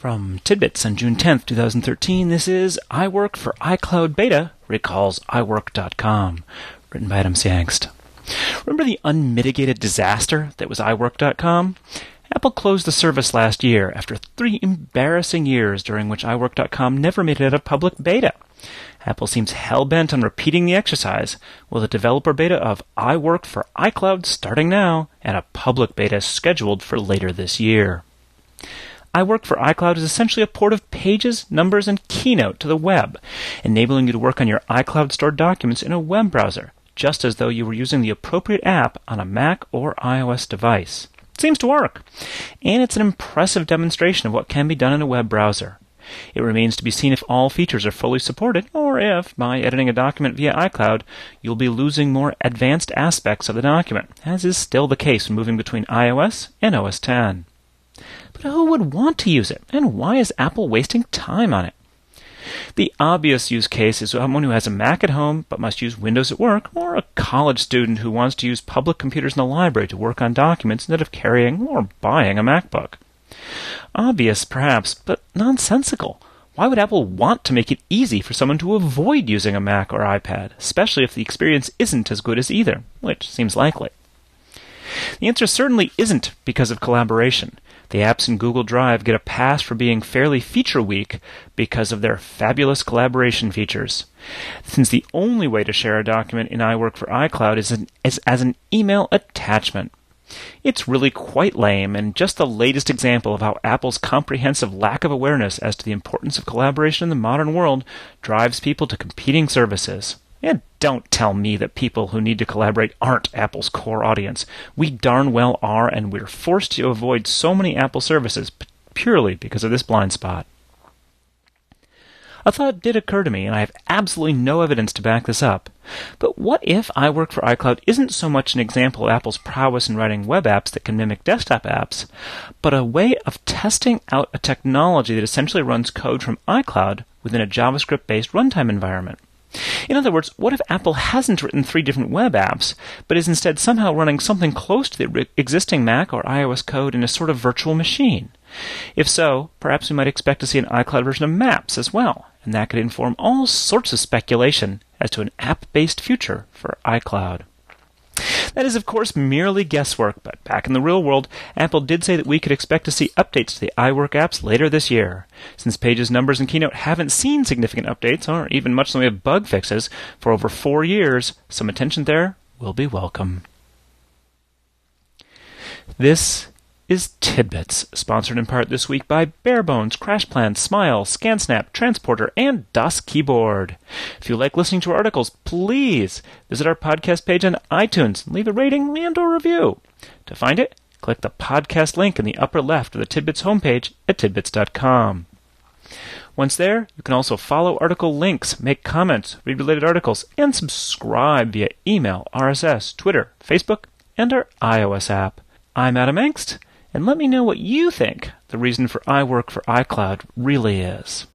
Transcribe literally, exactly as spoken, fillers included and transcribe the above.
From Tidbits on June tenth, twenty thirteen, this is I Work for iCloud Beta Recalls i work dot com, written by Adam Siangst. Remember the unmitigated disaster that was i work dot com? Apple closed the service last year after three embarrassing years during which i work dot com never made it out of public beta. Apple seems hell-bent on repeating the exercise, with a developer beta of iWork for iCloud starting now and a public beta scheduled for later this year. iWork for iCloud is essentially a port of Pages, Numbers, and Keynote to the web, enabling you to work on your iCloud stored documents in a web browser, just as though you were using the appropriate app on a Mac or iOS device. It seems to work, and it's an impressive demonstration of what can be done in a web browser. It remains to be seen if all features are fully supported, or if, by editing a document via iCloud, you'll be losing more advanced aspects of the document, as is still the case when moving between iOS and O S ten. But who would want to use it, and why is Apple wasting time on it? The obvious use case is someone who has a Mac at home but must use Windows at work, or a college student who wants to use public computers in the library to work on documents instead of carrying or buying a MacBook. Obvious, perhaps, but nonsensical. Why would Apple want to make it easy for someone to avoid using a Mac or iPad, especially if the experience isn't as good as either, which seems likely? The answer certainly isn't because of collaboration. The apps in Google Drive get a pass for being fairly feature-weak because of their fabulous collaboration features. Since the only way to share a document in iWork for iCloud is, an, is as an email attachment. It's really quite lame, and just the latest example of how Apple's comprehensive lack of awareness as to the importance of collaboration in the modern world drives people to competing services. And don't tell me that people who need to collaborate aren't Apple's core audience. We darn well are, and we're forced to avoid so many Apple services p- purely because of this blind spot. A thought did occur to me, and I have absolutely no evidence to back this up. But what if iWork for iCloud isn't so much an example of Apple's prowess in writing web apps that can mimic desktop apps, but a way of testing out a technology that essentially runs code from iCloud within a JavaScript-based runtime environment? In other words, what if Apple hasn't written three different web apps, but is instead somehow running something close to the re- existing Mac or iOS code in a sort of virtual machine? If so, perhaps we might expect to see an iCloud version of Maps as well, and that could inform all sorts of speculation as to an app-based future for iCloud. That is, of course, merely guesswork, but back in the real world, Apple did say that we could expect to see updates to the iWork apps later this year. Since Pages, Numbers, and Keynote haven't seen significant updates, or even much in the way of bug fixes, for over four years, some attention there will be welcome. This is Tidbits, sponsored in part this week by Barebones, CrashPlan, Smile, ScanSnap, Transporter, and Das Keyboard. If you like listening to our articles, please visit our podcast page on iTunes and leave a rating and or review. To find it, click the podcast link in the upper left of the Tidbits homepage at tidbits dot com. Once there, you can also follow article links, make comments, read related articles, and subscribe via email, R S S, Twitter, Facebook, and our iOS app. I'm Adam Engst, and let me know what you think the reason for iWork for iCloud really is.